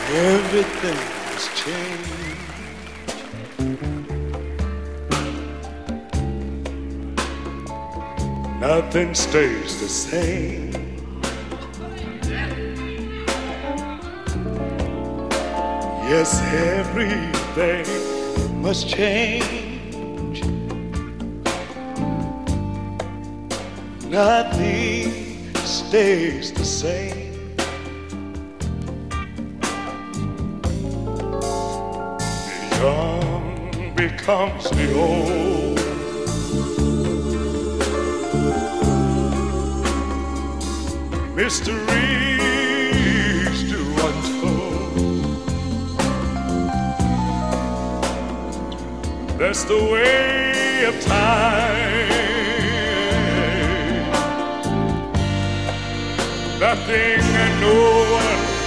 Everything has changed. Nothing stays the same. Yes, everything must change. Nothing stays the same. The young becomes the old. Mysteries to untold. That's the way of time. Nothing and no one